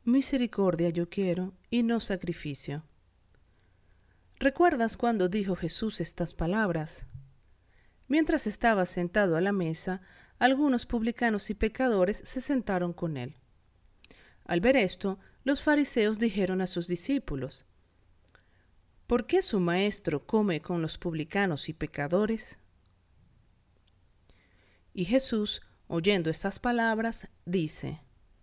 Misericordia yo quiero y no sacrificio. ¿Recuerdas cuando dijo Jesús estas palabras? Mientras estaba sentado a la mesa, algunos publicanos y pecadores se sentaron con él. Al ver esto, los fariseos dijeron a sus discípulos: ¿Por qué su maestro come con los publicanos y pecadores? Y Jesús, oyendo estas palabras, dice: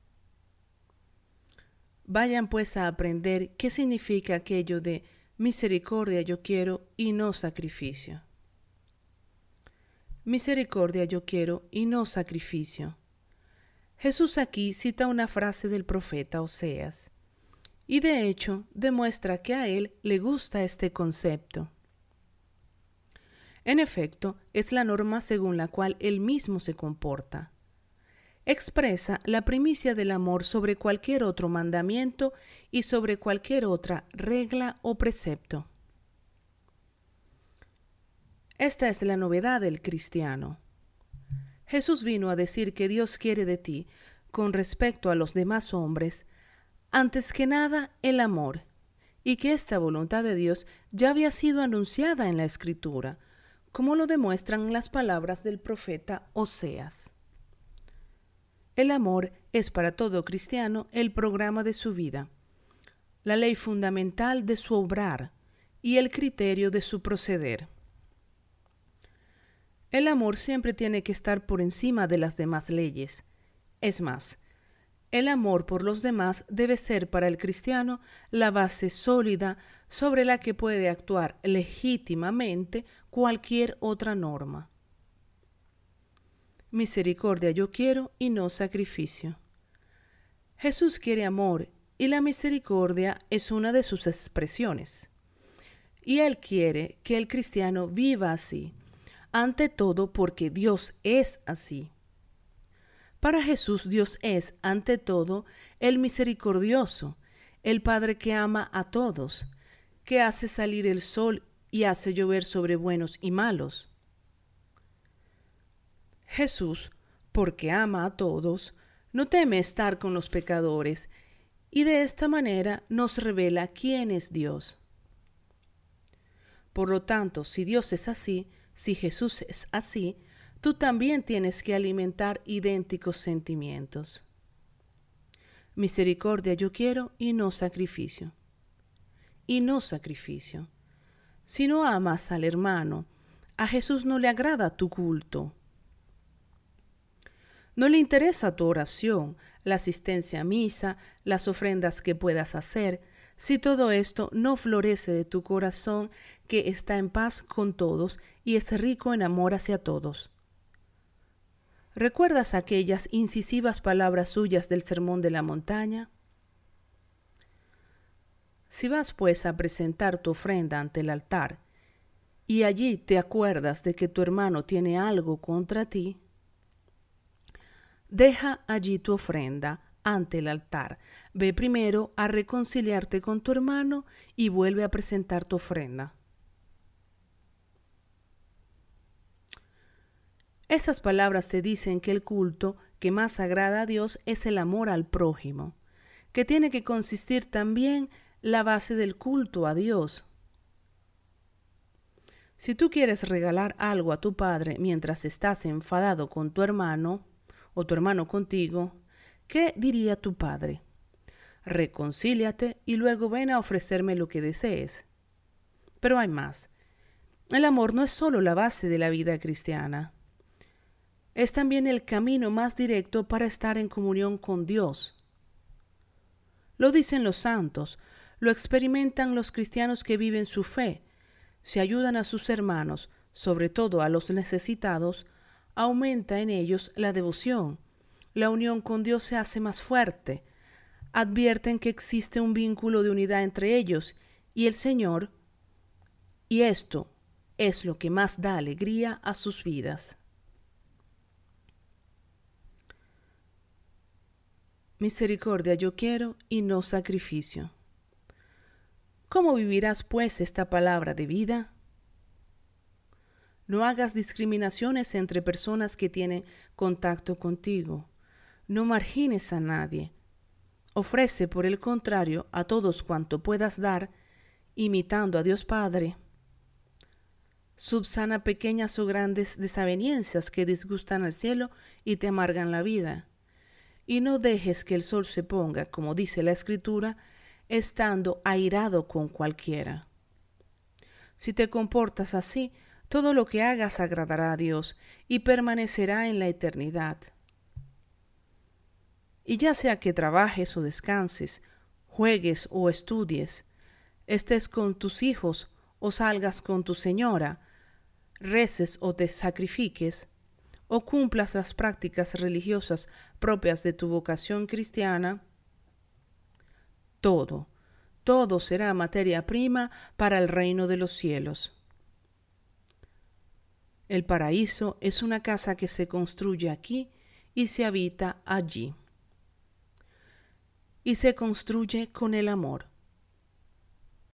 Vayan pues a aprender qué significa aquello de misericordia yo quiero y no sacrificio. Misericordia yo quiero y no sacrificio. Jesús aquí cita una frase del profeta Oseas, y de hecho demuestra que a él le gusta este concepto. En efecto, es la norma según la cual él mismo se comporta. Expresa la primicia del amor sobre cualquier otro mandamiento y sobre cualquier otra regla o precepto. Esta es la novedad del cristiano. Jesús vino a decir que Dios quiere de ti, con respecto a los demás hombres, antes que nada el amor, y que esta voluntad de Dios ya había sido anunciada en la Escritura, como lo demuestran las palabras del profeta Oseas. El amor es para todo cristiano el programa de su vida, la ley fundamental de su obrar y el criterio de su proceder. El amor siempre tiene que estar por encima de las demás leyes. Es más, el amor por los demás debe ser para el cristiano la base sólida sobre la que puede actuar legítimamente cualquier otra norma. Misericordia yo quiero y no sacrificio. Jesús quiere amor y la misericordia es una de sus expresiones. Y Él quiere que el cristiano viva así, ante todo porque Dios es así. Para Jesús Dios es, ante todo, el misericordioso, el Padre que ama a todos, que hace salir el sol y hace llover sobre buenos y malos. Jesús, porque ama a todos, no teme estar con los pecadores, y de esta manera nos revela quién es Dios. Por lo tanto, si Dios es así, si Jesús es así, tú también tienes que alimentar idénticos sentimientos. Misericordia yo quiero y no sacrificio. Y no sacrificio. Si no amas al hermano, a Jesús no le agrada tu culto. No le interesa tu oración, la asistencia a misa, las ofrendas que puedas hacer, si todo esto no florece de tu corazón que está en paz con todos y es rico en amor hacia todos. ¿Recuerdas aquellas incisivas palabras suyas del Sermón de la Montaña? Si vas pues a presentar tu ofrenda ante el altar y allí te acuerdas de que tu hermano tiene algo contra ti, deja allí tu ofrenda ante el altar. Ve primero a reconciliarte con tu hermano y vuelve a presentar tu ofrenda. Estas palabras te dicen que el culto que más agrada a Dios es el amor al prójimo, que tiene que consistir también la base del culto a Dios. Si tú quieres regalar algo a tu padre mientras estás enfadado con tu hermano o tu hermano contigo, ¿qué diría tu padre? Reconcíliate y luego ven a ofrecerme lo que desees. Pero hay más. El amor no es solo la base de la vida cristiana. Es también el camino más directo para estar en comunión con Dios. Lo dicen los santos, lo experimentan los cristianos que viven su fe, se ayudan a sus hermanos, sobre todo a los necesitados, aumenta en ellos la devoción, la unión con Dios se hace más fuerte, advierten que existe un vínculo de unidad entre ellos y el Señor, y esto es lo que más da alegría a sus vidas. Misericordia yo quiero y no sacrificio. ¿Cómo vivirás pues esta palabra de vida? No hagas discriminaciones entre personas que tienen contacto contigo. No margines a nadie. Ofrece, por el contrario, a todos cuanto puedas dar, imitando a Dios Padre. Subsana pequeñas o grandes desavenencias que disgustan al cielo y te amargan la vida. Y no dejes que el sol se ponga, como dice la Escritura, estando airado con cualquiera. Si te comportas así, todo lo que hagas agradará a Dios y permanecerá en la eternidad. Y ya sea que trabajes o descanses, juegues o estudies, estés con tus hijos o salgas con tu señora, reces o te sacrifiques, o cumplas las prácticas religiosas propias de tu vocación cristiana, todo será materia prima para el reino de los cielos. El paraíso es una casa que se construye aquí y se habita allí. Y se construye con el amor.